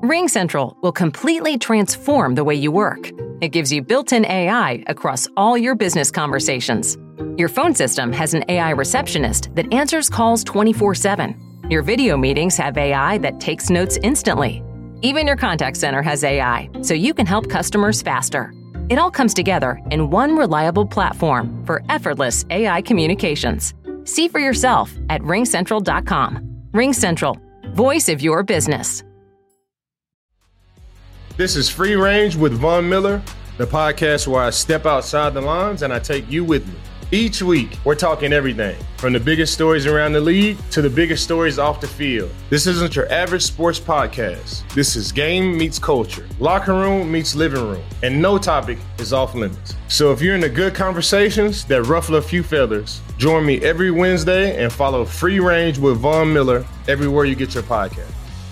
RingCentral will completely transform the way you work. It gives you built-in AI across all your business conversations. Your phone system has an AI receptionist that answers calls 24/7. Your video meetings have AI that takes notes instantly. Even your contact center has AI, so you can help customers faster. It all comes together in one reliable platform for effortless AI communications. See for yourself at ringcentral.com. RingCentral, voice of your business. This is Free Range with Von Miller, the podcast where I step outside the lines and I take you with me. Each week, we're talking everything from the biggest stories around the league to the biggest stories off the field. This isn't your average sports podcast. This is game meets culture, locker room meets living room, and no topic is off limits. So if you're into good conversations that ruffle a few feathers, join me every Wednesday and follow Free Range with Von Miller everywhere you get your podcast.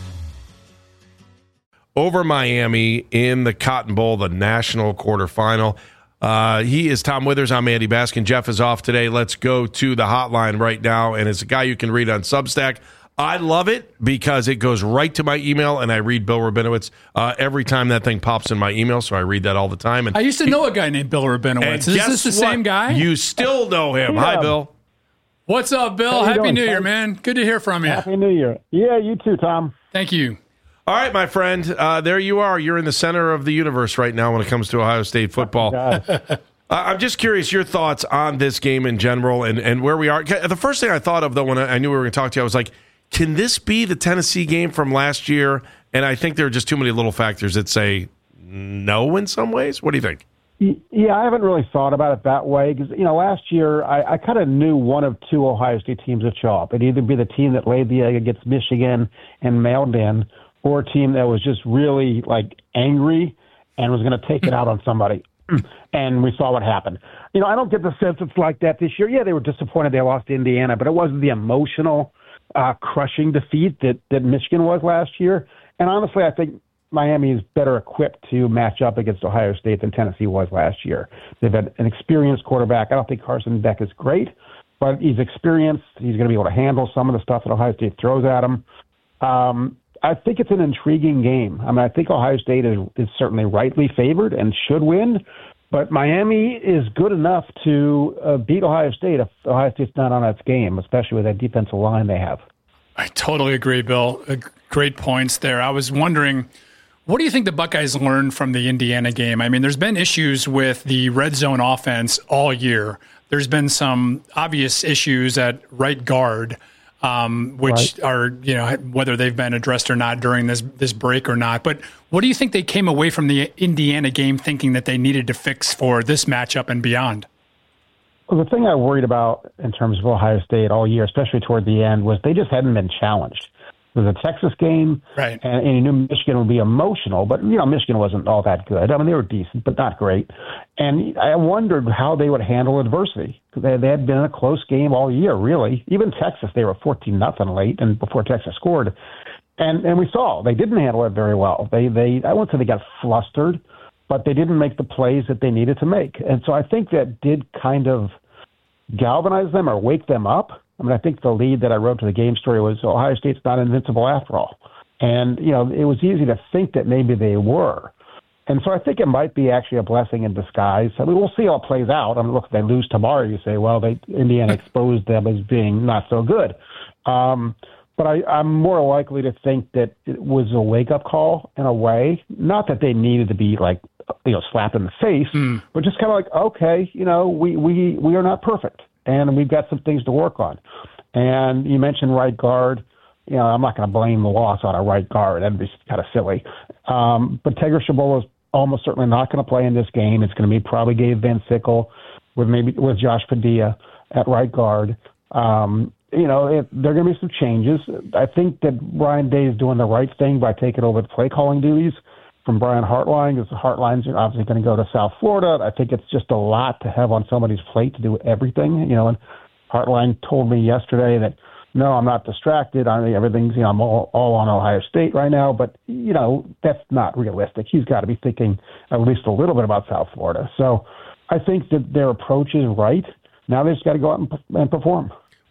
Over Miami in the Cotton Bowl, the national quarterfinal. He is Tom Withers. I'm Andy Baskin. Jeff is off today. Let's go to the hotline right now. And it's a guy you can read on Substack. I love it because it goes right to my email, and I read Bill Rabinowitz every time that thing pops in my email, so I read that all the time. And I used to know a guy named Bill Rabinowitz. Is this the same guy? You still know him. Hi, Bill. What's up, Bill? Happy New Year, man. Good to hear from you. Happy New Year. Yeah, you too, Tom. Thank you. All right, my friend, there you are. You're in the center of the universe right now when it comes to Ohio State football. I'm just curious your thoughts on this game in general and where we are. The first thing I thought of, though, when I knew we were going to talk to you, I was like, can this be the Tennessee game from last year? And I think there are just too many little factors that say no in some ways. What do you think? Yeah, I haven't really thought about it that way because, last year I kind of knew one of two Ohio State teams would show up. It'd either be the team that laid the egg against Michigan and mailed in, or a team that was just really angry and was going to take it out on somebody. And we saw what happened. I don't get the sense it's like that this year. Yeah, they were disappointed they lost to Indiana, but it wasn't the emotional, crushing defeat that Michigan was last year. And honestly, I think Miami is better equipped to match up against Ohio State than Tennessee was last year. They've had an experienced quarterback. I don't think Carson Beck is great, but he's experienced. He's going to be able to handle some of the stuff that Ohio State throws at him. I think it's an intriguing game. I mean, I think Ohio State is certainly rightly favored and should win, but Miami is good enough to beat Ohio State if Ohio State's not on its game, especially with that defensive line they have. I totally agree, Bill. Great points there. I was wondering, what do you think the Buckeyes learned from the Indiana game? I mean, there's been issues with the red zone offense all year. There's been some obvious issues at right guard. Which are, whether they've been addressed or not during this break or not. But what do you think they came away from the Indiana game thinking that they needed to fix for this matchup and beyond? Well, the thing I worried about in terms of Ohio State all year, especially toward the end, was they just hadn't been challenged. It was a Texas game, right? And you knew Michigan would be emotional, but Michigan wasn't all that good. I mean, they were decent, but not great. And I wondered how they would handle adversity because they had been in a close game all year, really. Even Texas, they were 14-0 late, and before Texas scored, and we saw they didn't handle it very well. They I won't say they got flustered, but they didn't make the plays that they needed to make, and so I think that did kind of galvanize them or wake them up. I mean, I think the lead that I wrote to the game story was Ohio State's not invincible after all. And, it was easy to think that maybe they were. And so I think it might be actually a blessing in disguise. I mean, we'll see how it plays out. I mean, look, if they lose tomorrow, you say, well, Indiana exposed them as being not so good. But I'm more likely to think that it was a wake-up call in a way. Not that they needed to be, slapped in the face, but just kind of okay, we are not perfect. And we've got some things to work on. And you mentioned right guard. I'm not going to blame the loss on a right guard. That'd be kind of silly. But Tegra Shabola is almost certainly not going to play in this game. It's going to be probably Gabe Van Sickle with Josh Padilla at right guard. There are going to be some changes. I think that Ryan Day is doing the right thing by taking over the play calling duties from Brian Hartline, because Hartline's obviously going to go to South Florida. I think it's just a lot to have on somebody's plate to do everything, and Hartline told me yesterday that, no, I'm not distracted. Everything's, I'm all on Ohio State right now, but, that's not realistic. He's got to be thinking at least a little bit about South Florida. So I think that their approach is right. Now they just got to go out and perform.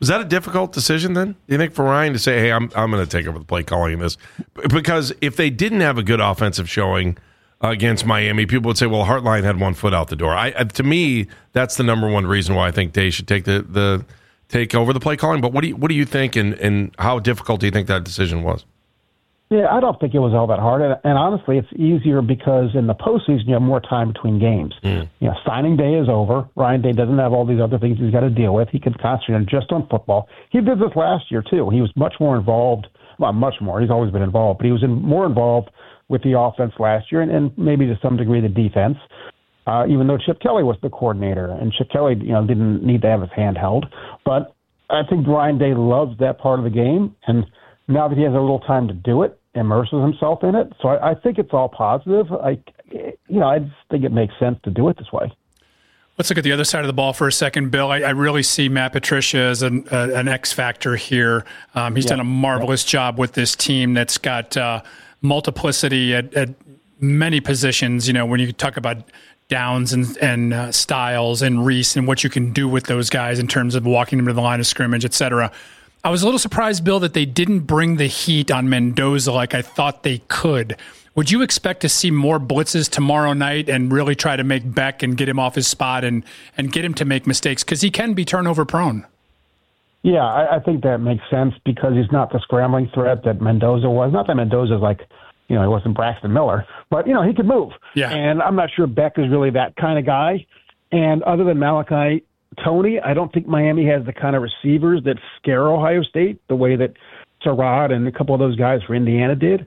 Was that a difficult decision then? Do you think for Ryan to say, hey, I'm going to take over the play calling in this? Because if they didn't have a good offensive showing against Miami, people would say, well, Hartline had one foot out the door. To me, that's the number one reason why I think Day should take take over the play calling. But what do you think, and how difficult do you think that decision was? Yeah, I don't think it was all that hard. And honestly, it's easier because in the postseason, you have more time between games. Signing day is over. Ryan Day doesn't have all these other things he's got to deal with. He can concentrate just on football. He did this last year, too. He was much more involved. Well, much more. He's always been involved. But he was more involved with the offense last year and maybe to some degree the defense, even though Chip Kelly was the coordinator. And Chip Kelly didn't need to have his hand held. But I think Ryan Day loves that part of the game. And now that he has a little time to do it, immerses himself in it. So I think it's all positive. I just think it makes sense to do it this way. Let's look at the other side of the ball for a second, Bill. I really see Matt Patricia as an X factor here. He's done a marvelous job with this team that's got multiplicity at many positions. When you talk about Downs and Styles and Reese and what you can do with those guys in terms of walking them to the line of scrimmage, et cetera. I was a little surprised, Bill, that they didn't bring the heat on Mendoza like I thought they could. Would you expect to see more blitzes tomorrow night and really try to make Beck and get him off his spot and get him to make mistakes? Because he can be turnover prone. Yeah, I think that makes sense because he's not the scrambling threat that Mendoza was. Not that Mendoza's he wasn't Braxton Miller, but, he could move. Yeah. And I'm not sure Beck is really that kind of guy. And other than Malachi Tony, I don't think Miami has the kind of receivers that scare Ohio State the way that Surratt and a couple of those guys for Indiana did.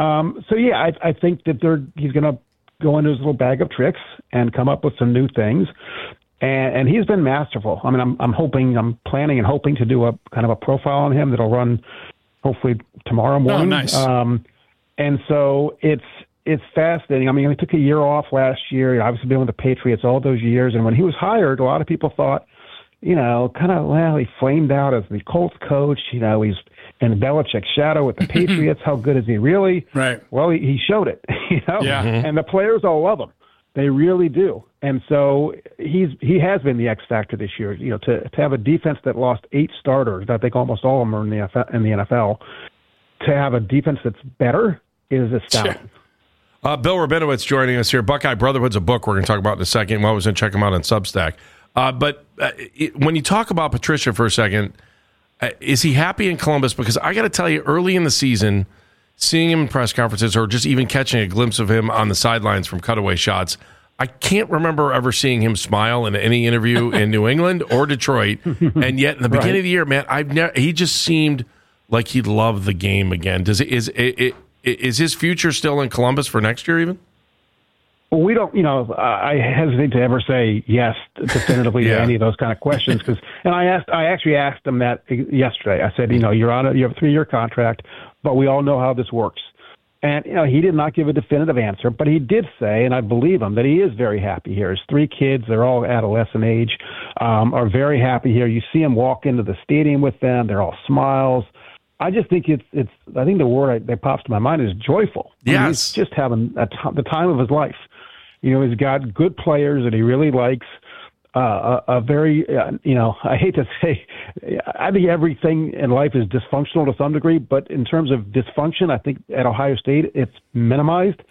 I think that he's going to go into his little bag of tricks and come up with some new things. And he's been masterful. I mean, I'm planning and hoping to do a kind of a profile on him that'll run hopefully tomorrow morning. Oh, nice. And so it's fascinating. I mean, he took a year off last year. He obviously been with the Patriots all those years. And when he was hired, a lot of people thought, he flamed out as the Colts coach. He's in Belichick's shadow with the Patriots. How good is he really? Right. Well, he showed it, Yeah. And the players all love him. They really do. And so he has been the X factor this year. To have a defense that lost 8 starters, I think almost all of them are in the NFL, to have a defense that's better is astounding. Sure. Bill Rabinowitz joining us here. Buckeye Brotherhood's a book we're going to talk about in a second. Well, I was going to check him out on Substack. But when you talk about Patricia for a second, is he happy in Columbus? Because I got to tell you, early in the season, seeing him in press conferences or just even catching a glimpse of him on the sidelines from cutaway shots, I can't remember ever seeing him smile in any interview in New England or Detroit. And yet, in the beginning of the year, man, he just seemed like he loved the game again. Is his future still in Columbus for next year even? Well, we don't, I hesitate to ever say yes definitively to any of those kind of questions. I actually asked him that yesterday. I said, you have a 3-year contract, but we all know how this works. And, he did not give a definitive answer, but he did say, and I believe him, that he is very happy here. His 3 kids, they're all adolescent age, are very happy here. You see him walk into the stadium with them. They're all smiles. I just think I think the word that pops to my mind is joyful. Yes. I mean, he's just having the time of his life. He's got good players that he really likes. A very, I hate to say, I think everything in life is dysfunctional to some degree, but in terms of dysfunction, I think at Ohio State it's minimized.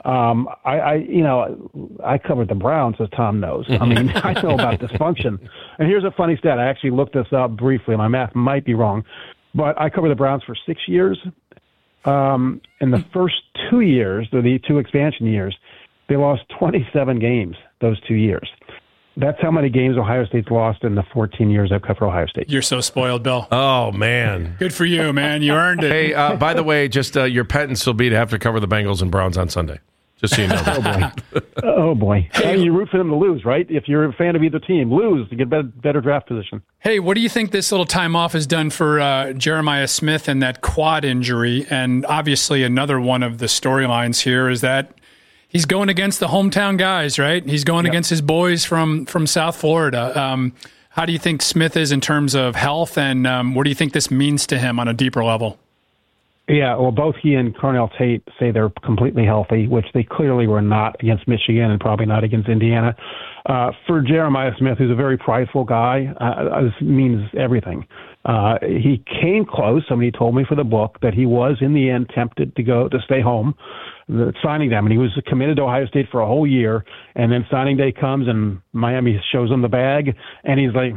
I covered the Browns, as Tom knows. I mean, I know about dysfunction. And here's a funny stat. I actually looked this up briefly. My math might be wrong, but I covered the Browns for 6 years. In the first 2 years, the 2 expansion years, they lost 27 games those 2 years. That's how many games Ohio State's lost in the 14 years I've covered Ohio State. You're so spoiled, Bill. Oh, man. Good for you, man. You earned it. Hey, by the way, just your penance will be to have to cover the Bengals and Browns on Sunday. Just so you know. Oh, boy. Hey, you root for them to lose, right? If you're a fan of either team, lose to get better draft position. Hey, what do you think this little time off has done for Jeremiah Smith and that quad injury? And obviously another one of the storylines here is that he's going against the hometown guys, right? He's going against his boys from South Florida. How do you think Smith is in terms of health, and what do you think this means to him on a deeper level? Yeah, well, both he and Cornell Tate say they're completely healthy, which they clearly were not against Michigan and probably not against Indiana. For Jeremiah Smith, who's a very prideful guy, this means everything. He came close. Somebody told me for the book that he was, in the end, tempted to stay home. The signing day, I mean, he was committed to Ohio State for a whole year, and then signing day comes, and Miami shows him the bag, and he's like,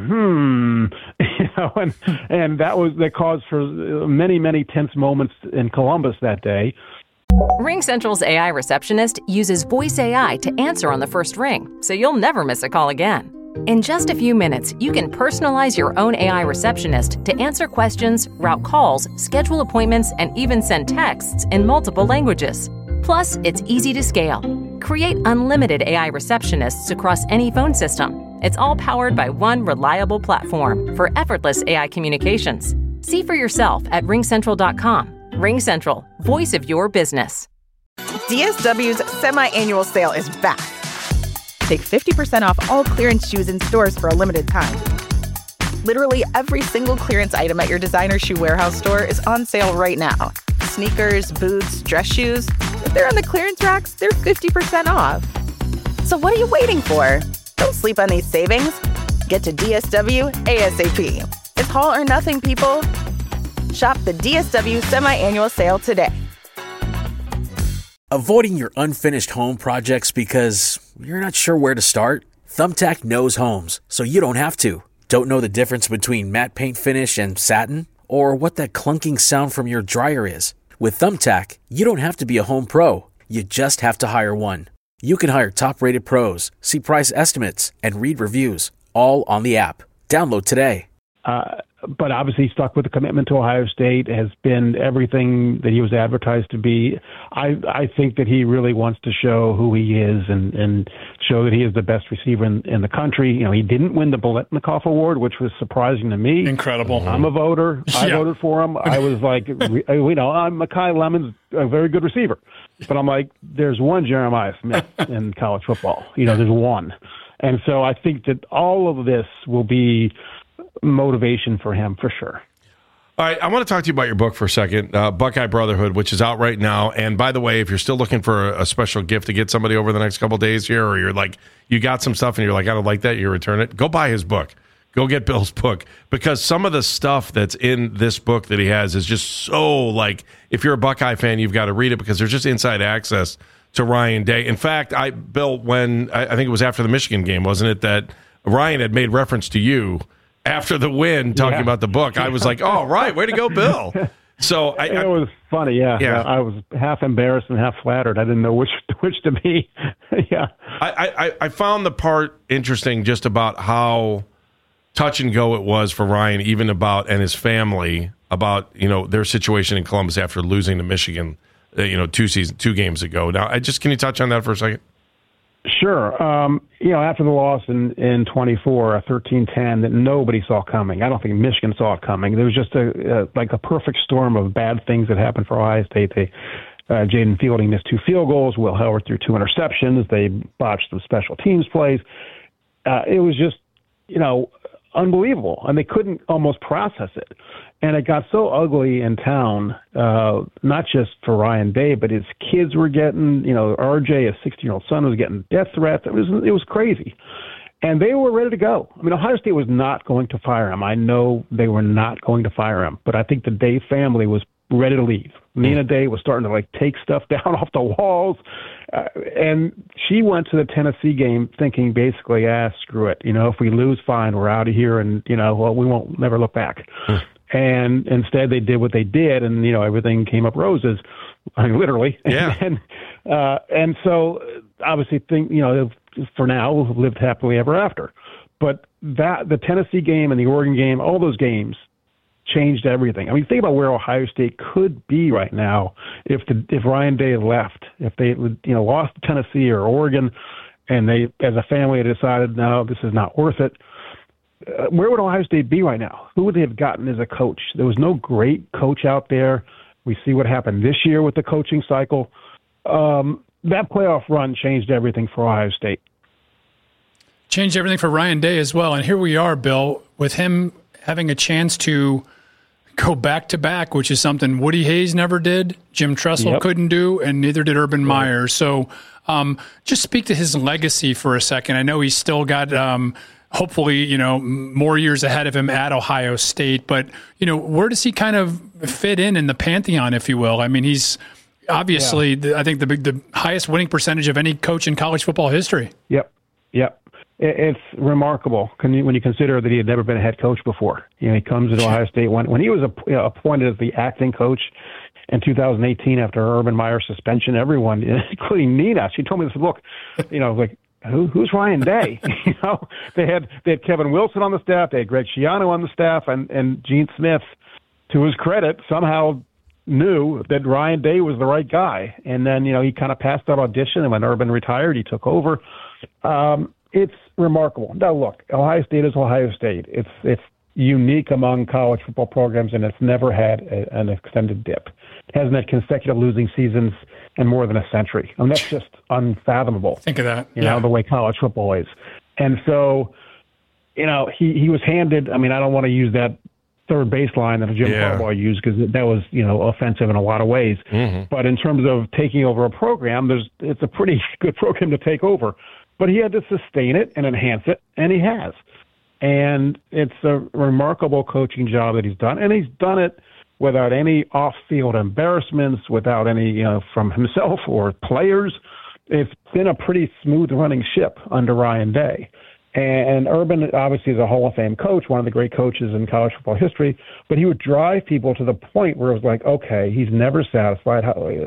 and that caused for many, many tense moments in Columbus that day. RingCentral's AI receptionist uses voice AI to answer on the first ring, so you'll never miss a call again. In just a few minutes, you can personalize your own AI receptionist to answer questions, route calls, schedule appointments, and even send texts in multiple languages. Plus, it's easy to scale. Create unlimited AI receptionists across any phone system. It's all powered by one reliable platform for effortless AI communications. See for yourself at ringcentral.com. RingCentral, voice of your business. DSW's semi-annual sale is back. Take 50% off all clearance shoes in stores for a limited time. Literally every single clearance item at your designer shoe warehouse store is on sale right now. Sneakers, boots, dress shoes. If they're on the clearance racks, they're 50% off. So what are you waiting for? Don't sleep on these savings. Get to DSW ASAP. It's all or nothing, people. Shop the DSW semi-annual sale today. Avoiding your unfinished home projects because you're not sure where to start? Thumbtack knows homes, so you don't have to. Don't know the difference between matte paint finish and satin? Or what that clunking sound from your dryer is? With Thumbtack, you don't have to be a home pro. You just have to hire one. You can hire top-rated pros, see price estimates, and read reviews, all on the app. Download today. But obviously stuck with the commitment to Ohio State, has been everything that he was advertised to be. I think that he really wants to show who he is and show that he is the best receiver in the country. You know, he didn't win the Biletnikoff Award, which was surprising to me. Incredible. I'm a voter. I voted for him. I was like, Mekhi Lemon's a very good receiver. But I'm like, there's one Jeremiah Smith in college football. There's one. And so I think that all of this will be motivation for him for sure. All right, I want to talk to you about your book for a second, Buckeye Brotherhood, which is out right now. And by the way, if you're still looking for a special gift to get somebody over the next couple of days here, or you're like, you got some stuff and you're like, I don't like that, you return it, go buy his book. Go get Bill's book, because some of the stuff that's in this book that he has is just so, like, if you're a Buckeye fan, you've got to read it, because there's just inside access to Ryan Day. In fact, Bill, when I think it was after the Michigan game, wasn't it, that Ryan had made reference to you after the win, talking about the book. I was like, oh, right, way to go, Bill. So it was funny, yeah. I was half embarrassed and half flattered. I didn't know which to be. Yeah. I found the part interesting just about how touch and go it was for Ryan, even about, and his family, about, their situation in Columbus after losing to Michigan, 2 games ago. Now, can you touch on that for a second? Sure. After the loss in 24, a 13-10 that nobody saw coming. I don't think Michigan saw it coming. There was just a perfect storm of bad things that happened for Ohio State. Jaden Fielding missed 2 field goals. Will Howard threw 2 interceptions. They botched the special teams plays. It was just, unbelievable, and they couldn't almost process it. And it got so ugly in town, not just for Ryan Day, but his kids were getting, RJ, his 16-year-old son, was getting death threats. It was crazy. And they were ready to go. I mean, Ohio State was not going to fire him. I know they were not going to fire him, but I think the Day family was ready to leave. Nina Day was starting to take stuff down off the walls. And she went to the Tennessee game thinking basically, screw it. If we lose, fine, we're out of here, and, we won't never look back. And instead they did what they did, and, everything came up roses, literally. Yeah. And so obviously for now, lived happily ever after. But the Tennessee game and the Oregon game, all those games changed everything. I mean, think about where Ohio State could be right now if Ryan Day had left, if they lost to Tennessee or Oregon, and they, as a family, had decided, no, this is not worth it. Where would Ohio State be right now? Who would they have gotten as a coach? There was no great coach out there. We see what happened this year with the coaching cycle. That playoff run changed everything for Ohio State. Changed everything for Ryan Day as well. And here we are, Bill, with him having a chance to go back-to-back, which is something Woody Hayes never did, Jim Tressel couldn't do, and neither did Urban Meyer. So just speak to his legacy for a second. I know he's still got hopefully, more years ahead of him at Ohio State. But, where does he kind of fit in the pantheon, if you will? I mean, he's obviously, I think, the highest winning percentage of any coach in college football history. Yep. It's remarkable when you consider that he had never been a head coach before. He comes to Ohio State when he was appointed as the acting coach in 2018 after Urban Meyer's suspension. Everyone, including Nina, she told me this. Look, who's Ryan Day? They had Kevin Wilson on the staff, they had Greg Schiano on the staff, and Gene Smith, to his credit, somehow knew that Ryan Day was the right guy. And then he kind of passed that audition, and when Urban retired, he took over. It's remarkable. Now, look, Ohio State is Ohio State. It's unique among college football programs, and it's never had an extended dip. It hasn't had consecutive losing seasons in more than a century. I mean, that's just unfathomable. Think of that. The way college football is. And so, he was handed, I don't want to use that third baseline that Jim Harbaugh used because that was, offensive in a lot of ways. Mm-hmm. But in terms of taking over a program, it's a pretty good program to take over. But he had to sustain it and enhance it, and he has. And it's a remarkable coaching job that he's done, and he's done it without any off-field embarrassments, without any, from himself or players. It's been a pretty smooth-running ship under Ryan Day. And Urban, obviously, is a Hall of Fame coach, one of the great coaches in college football history, but he would drive people to the point where it was like, okay, he's never satisfied.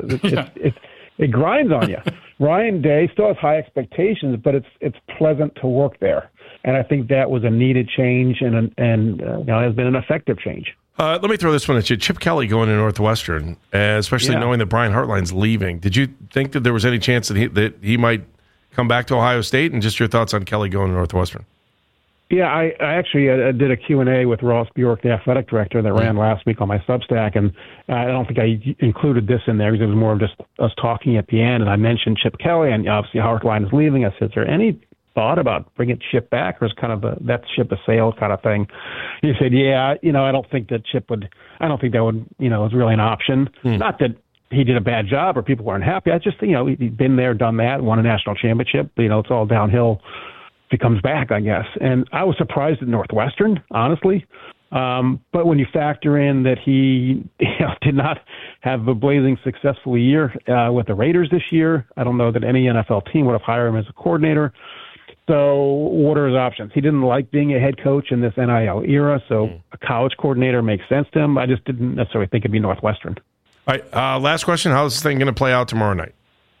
It grinds on you. Ryan Day still has high expectations, but it's pleasant to work there. And I think that was a needed change and has been an effective change. Let me throw this one at you. Chip Kelly going to Northwestern, especially knowing that Brian Hartline's leaving. Did you think that there was any chance that he might come back to Ohio State? And just your thoughts on Kelly going to Northwestern. Yeah, I actually did a Q&A with Ross Bjork, the athletic director, that ran last week on my Substack, and I don't think I included this in there because it was more of just us talking at the end, and I mentioned Chip Kelly, and obviously Hartline is leaving. I said, is there any thought about bringing Chip back, or is kind of that ship a sail kind of thing? He said, I don't think that would, is really an option. Not that he did a bad job or people weren't happy. I just, he'd been there, done that, won a national championship. It's all downhill if he comes back, I guess. And I was surprised at Northwestern, honestly. But when you factor in that he did not have a blazing successful year with the Raiders this year, I don't know that any NFL team would have hired him as a coordinator. So what are his options? He didn't like being a head coach in this NIL era, so a college coordinator makes sense to him. I just didn't necessarily think it'd be Northwestern. All right, last question. How's this thing going to play out tomorrow night?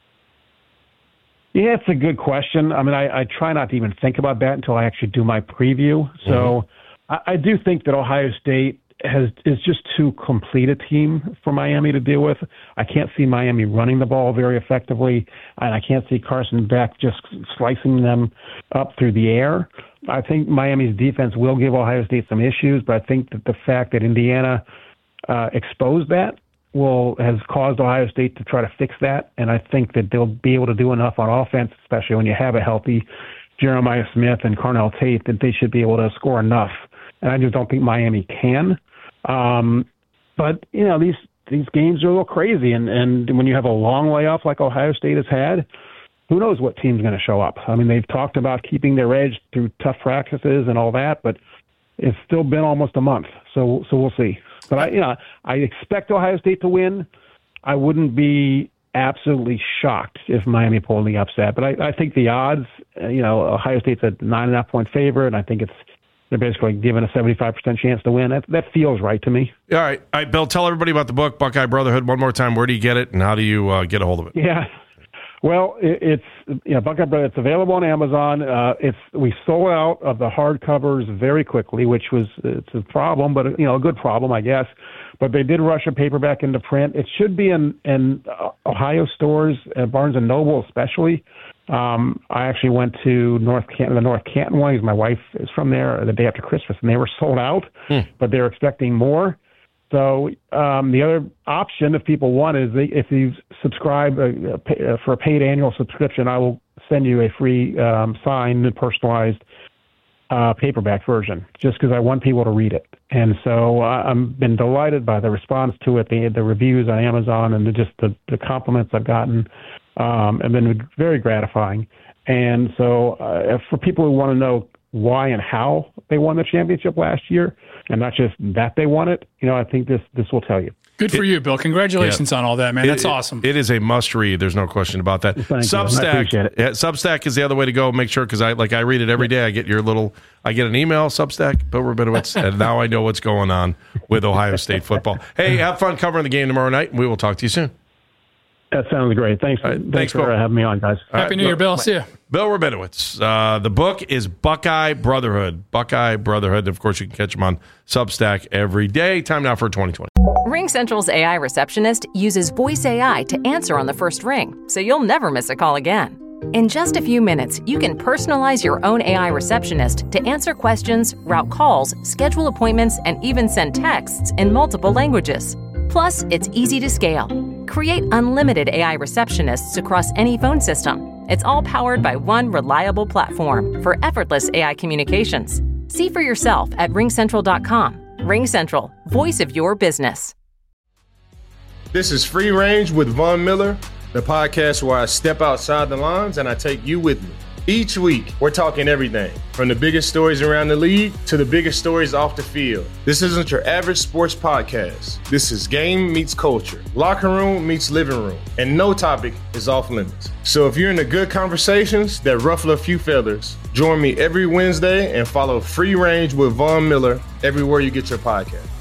Yeah, it's a good question. I try not to even think about that until I actually do my preview. So I do think that Ohio State is just too complete a team for Miami to deal with. I can't see Miami running the ball very effectively, and I can't see Carson Beck just slicing them up through the air. I think Miami's defense will give Ohio State some issues, but I think that the fact that Indiana exposed that has caused Ohio State to try to fix that, and I think that they'll be able to do enough on offense, especially when you have a healthy Jeremiah Smith and Carnell Tate, that they should be able to score enough. And I just don't think Miami can. But these games are a little crazy, and when you have a long layoff like Ohio State has had, who knows what team's going to show up? They've talked about keeping their edge through tough practices and all that, but it's still been almost a month, so we'll see. But I expect Ohio State to win. I wouldn't be absolutely shocked if Miami pulled the upset. But I think the odds, Ohio State's a 9.5-point favorite, and I think they're basically given a 75% chance to win. That feels right to me. All right, Bill, tell everybody about the book, Buckeye Brotherhood, one more time. Where do you get it, and how do you get a hold of it? Yeah. Well, it's Buckeye Brotherhood. It's available on Amazon. We sold out of the hardcovers very quickly, which it's a problem, but a good problem, I guess. But they did rush a paperback into print. It should be in Ohio stores, Barnes and Noble especially. I actually went to the North Canton one because my wife is from there the day after Christmas, and they were sold out, but they're expecting more. So the other option, if people want, is if you subscribe for a paid annual subscription, I will send you a free signed and personalized paperback version, just because I want people to read it. And so I've been delighted by the response to it, the reviews on Amazon, and just the compliments I've gotten have been very gratifying. And so for people who want to know why and how they won the championship last year, and not just that they won it, I think this will tell you. Good for you, Bill. Congratulations on all that, man. That's awesome. It is a must read. There's no question about that. Substack, I appreciate it. Yeah, Substack is the other way to go. Make sure, because I read it every day. I get an email, Substack, Bill Rabinowitz, and now I know what's going on with Ohio State football. Hey, have fun covering the game tomorrow night, and we will talk to you soon. That sounds great. Thanks for having me on, guys. Happy New Year, Bill. See ya. Bill Rabinowitz. The book is Buckeye Brotherhood. Buckeye Brotherhood. Of course, you can catch him on Substack every day. Time now for 2020. RingCentral's AI receptionist uses voice AI to answer on the first ring, so you'll never miss a call again. In just a few minutes, you can personalize your own AI receptionist to answer questions, route calls, schedule appointments, and even send texts in multiple languages. Plus, it's easy to scale. Create unlimited AI receptionists across any phone system. It's all powered by one reliable platform for effortless AI communications. See for yourself at ringcentral.com. RingCentral, voice of your business. This is Free Range with Von Miller, the podcast where I step outside the lines and I take you with me. Each week, we're talking everything from the biggest stories around the league to the biggest stories off the field. This isn't your average sports podcast. This is game meets culture, locker room meets living room, and no topic is off limits. So if you're into good conversations that ruffle a few feathers, join me every Wednesday and follow Free Range with Von Miller everywhere you get your podcast.